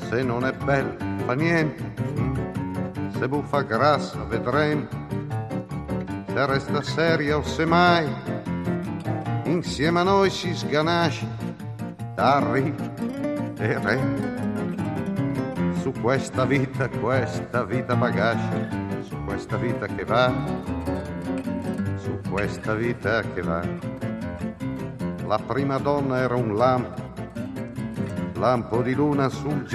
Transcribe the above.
se non è bella fa niente, se buffa grassa vedremo, se resta seria o se mai insieme a noi si sganascia da ridere. Su questa vita bagascia, su questa vita che va, su questa vita che va. La prima donna era un lampo di luna sul